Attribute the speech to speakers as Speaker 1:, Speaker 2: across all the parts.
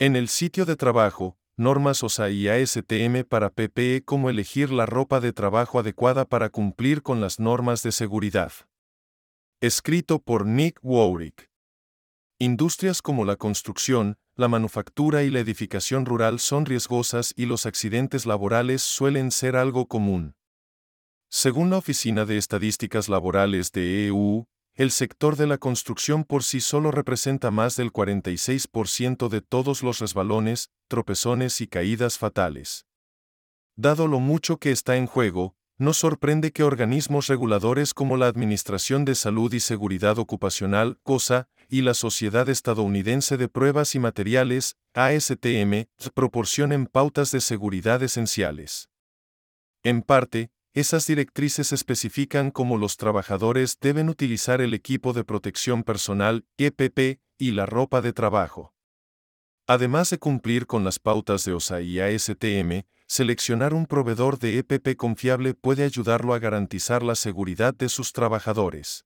Speaker 1: En el sitio de trabajo, normas OSA y ASTM para PPE. Cómo elegir la ropa de trabajo adecuada para cumplir con las normas de seguridad. Escrito por Nick Warwick. Industrias como la construcción, la manufactura y la edificación rural son riesgosas y los accidentes laborales suelen ser algo común. Según la Oficina de Estadísticas Laborales de EU, el sector de la construcción por sí solo representa más del 46% de todos los resbalones, tropezones y caídas fatales. Dado lo mucho que está en juego, no sorprende que organismos reguladores como la Administración de Salud y Seguridad Ocupacional, OSHA, y la Sociedad Estadounidense de Pruebas y Materiales, ASTM, proporcionen pautas de seguridad esenciales. En parte, esas directrices especifican cómo los trabajadores deben utilizar el equipo de protección personal, EPP, y la ropa de trabajo. Además de cumplir con las pautas de OSHA y ASTM, seleccionar un proveedor de EPP confiable puede ayudarlo a garantizar la seguridad de sus trabajadores.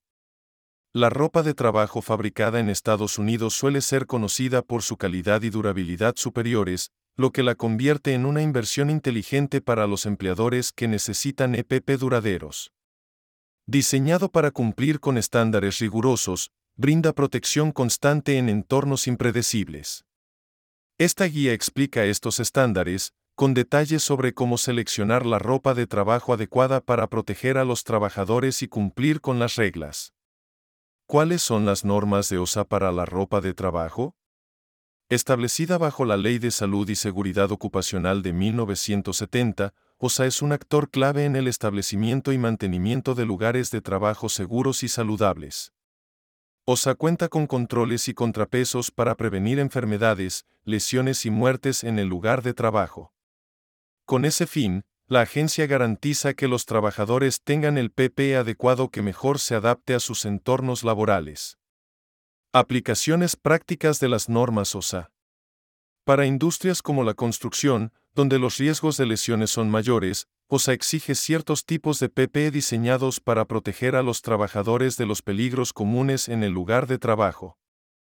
Speaker 1: La ropa de trabajo fabricada en Estados Unidos suele ser conocida por su calidad y durabilidad superiores, lo que la convierte en una inversión inteligente para los empleadores que necesitan EPP duraderos. Diseñado para cumplir con estándares rigurosos, brinda protección constante en entornos impredecibles. Esta guía explica estos estándares, con detalles sobre cómo seleccionar la ropa de trabajo adecuada para proteger a los trabajadores y cumplir con las reglas. ¿Cuáles son las normas de OSHA para la ropa de trabajo? Establecida bajo la Ley de Salud y Seguridad Ocupacional de 1970, OSHA es un actor clave en el establecimiento y mantenimiento de lugares de trabajo seguros y saludables. OSHA cuenta con controles y contrapesos para prevenir enfermedades, lesiones y muertes en el lugar de trabajo. Con ese fin, la agencia garantiza que los trabajadores tengan el PPE adecuado que mejor se adapte a sus entornos laborales. Aplicaciones prácticas de las normas OSHA. Para industrias como la construcción, donde los riesgos de lesiones son mayores, OSHA exige ciertos tipos de PPE diseñados para proteger a los trabajadores de los peligros comunes en el lugar de trabajo.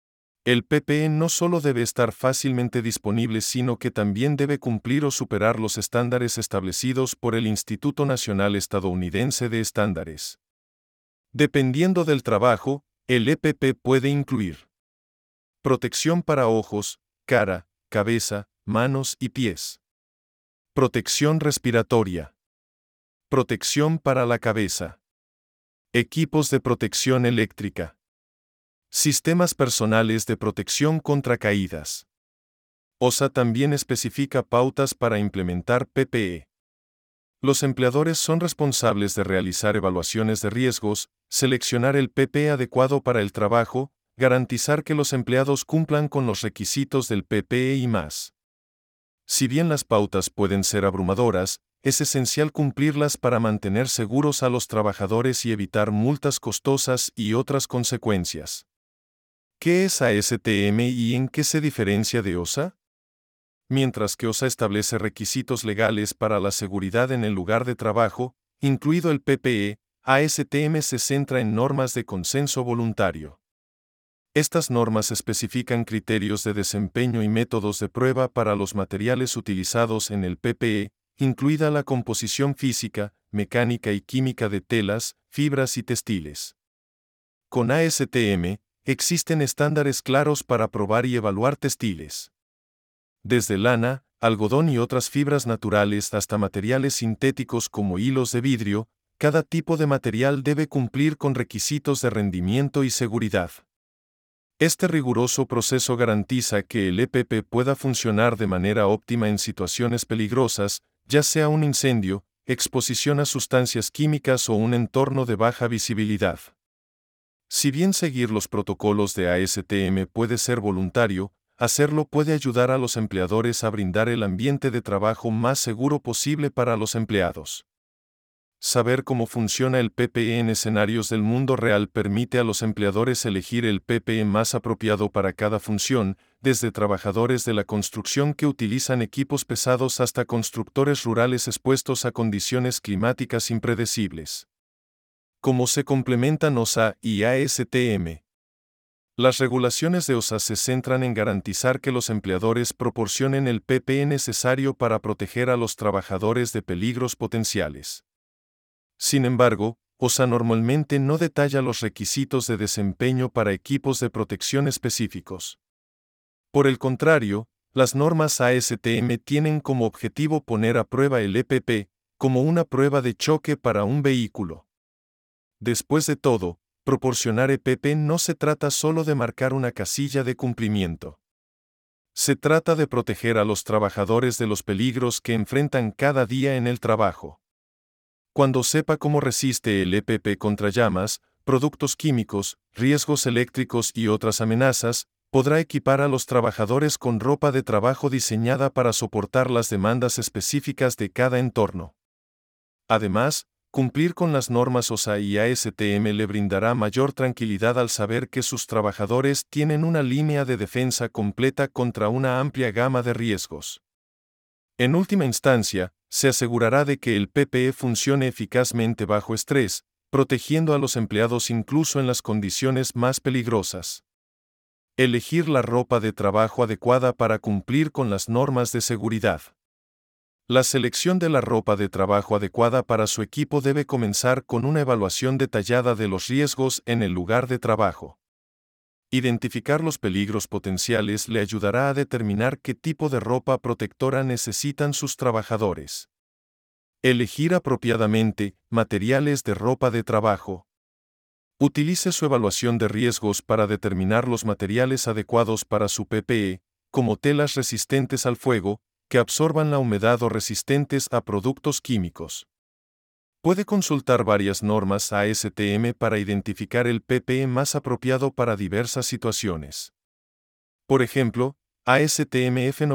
Speaker 1: El PPE no solo debe estar fácilmente disponible, sino que también debe cumplir o superar los estándares establecidos por el Instituto Nacional Estadounidense de Estándares. Dependiendo del trabajo, el EPP puede incluir protección para ojos, cara, cabeza, manos y pies. Protección respiratoria. Protección para la cabeza. Equipos de protección eléctrica. Sistemas personales de protección contra caídas. OSHA también especifica pautas para implementar PPE. Los empleadores son responsables de realizar evaluaciones de riesgos, seleccionar el PPE adecuado para el trabajo, garantizar que los empleados cumplan con los requisitos del PPE y más. Si bien las pautas pueden ser abrumadoras, es esencial cumplirlas para mantener seguros a los trabajadores y evitar multas costosas y otras consecuencias. ¿Qué es ASTM y en qué se diferencia de OSHA? Mientras que OSHA establece requisitos legales para la seguridad en el lugar de trabajo, incluido el PPE, ASTM se centra en normas de consenso voluntario. Estas normas especifican criterios de desempeño y métodos de prueba para los materiales utilizados en el PPE, incluida la composición física, mecánica y química de telas, fibras y textiles. Con ASTM, existen estándares claros para probar y evaluar textiles. Desde lana, algodón y otras fibras naturales hasta materiales sintéticos como hilos de vidrio, cada tipo de material debe cumplir con requisitos de rendimiento y seguridad. Este riguroso proceso garantiza que el EPP pueda funcionar de manera óptima en situaciones peligrosas, ya sea un incendio, exposición a sustancias químicas o un entorno de baja visibilidad. Si bien seguir los protocolos de ASTM puede ser voluntario, hacerlo puede ayudar a los empleadores a brindar el ambiente de trabajo más seguro posible para los empleados. Saber cómo funciona el PPE en escenarios del mundo real permite a los empleadores elegir el PPE más apropiado para cada función, desde trabajadores de la construcción que utilizan equipos pesados hasta constructores rurales expuestos a condiciones climáticas impredecibles. ¿Cómo se complementan OSHA y ASTM? Las regulaciones de OSHA se centran en garantizar que los empleadores proporcionen el PPE necesario para proteger a los trabajadores de peligros potenciales. Sin embargo, OSHA normalmente no detalla los requisitos de desempeño para equipos de protección específicos. Por el contrario, las normas ASTM tienen como objetivo poner a prueba el EPP, como una prueba de choque para un vehículo. Después de todo, proporcionar EPP no se trata solo de marcar una casilla de cumplimiento. Se trata de proteger a los trabajadores de los peligros que enfrentan cada día en el trabajo. Cuando sepa cómo resiste el EPP contra llamas, productos químicos, riesgos eléctricos y otras amenazas, podrá equipar a los trabajadores con ropa de trabajo diseñada para soportar las demandas específicas de cada entorno. Además, cumplir con las normas OSHA y ASTM le brindará mayor tranquilidad al saber que sus trabajadores tienen una línea de defensa completa contra una amplia gama de riesgos. En última instancia, se asegurará de que el PPE funcione eficazmente bajo estrés, protegiendo a los empleados incluso en las condiciones más peligrosas. Elegir la ropa de trabajo adecuada para cumplir con las normas de seguridad. La selección de la ropa de trabajo adecuada para su equipo debe comenzar con una evaluación detallada de los riesgos en el lugar de trabajo. Identificar los peligros potenciales le ayudará a determinar qué tipo de ropa protectora necesitan sus trabajadores. Elegir apropiadamente materiales de ropa de trabajo. Utilice su evaluación de riesgos para determinar los materiales adecuados para su PPE, como telas resistentes al fuego, que absorban la humedad o resistentes a productos químicos. Puede consultar varias normas ASTM para identificar el PPE más apropiado para diversas situaciones. Por ejemplo, ASTM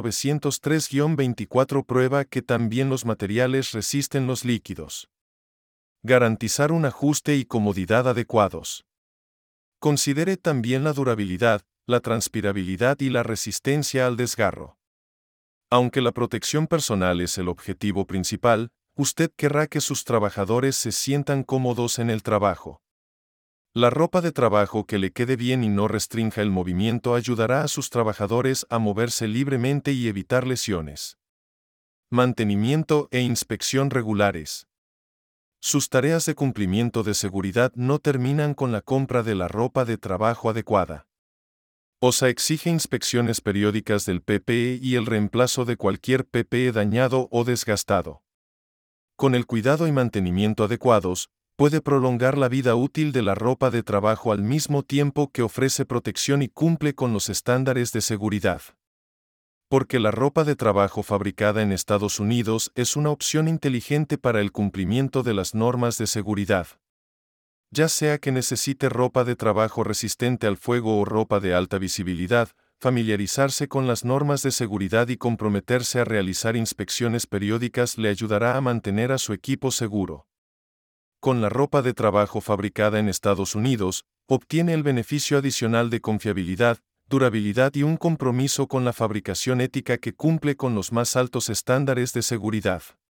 Speaker 1: F903-24 prueba que también los materiales resisten los líquidos. Garantizar un ajuste y comodidad adecuados. Considere también la durabilidad, la transpirabilidad y la resistencia al desgarro. Aunque la protección personal es el objetivo principal, usted querrá que sus trabajadores se sientan cómodos en el trabajo. La ropa de trabajo que le quede bien y no restrinja el movimiento ayudará a sus trabajadores a moverse libremente y evitar lesiones. Mantenimiento e inspección regulares. Sus tareas de cumplimiento de seguridad no terminan con la compra de la ropa de trabajo adecuada. OSHA exige inspecciones periódicas del PPE y el reemplazo de cualquier PPE dañado o desgastado. Con el cuidado y mantenimiento adecuados, puede prolongar la vida útil de la ropa de trabajo al mismo tiempo que ofrece protección y cumple con los estándares de seguridad. Porque la ropa de trabajo fabricada en Estados Unidos es una opción inteligente para el cumplimiento de las normas de seguridad. Ya sea que necesite ropa de trabajo resistente al fuego o ropa de alta visibilidad, familiarizarse con las normas de seguridad y comprometerse a realizar inspecciones periódicas le ayudará a mantener a su equipo seguro. Con la ropa de trabajo fabricada en Estados Unidos, obtiene el beneficio adicional de confiabilidad, durabilidad y un compromiso con la fabricación ética que cumple con los más altos estándares de seguridad.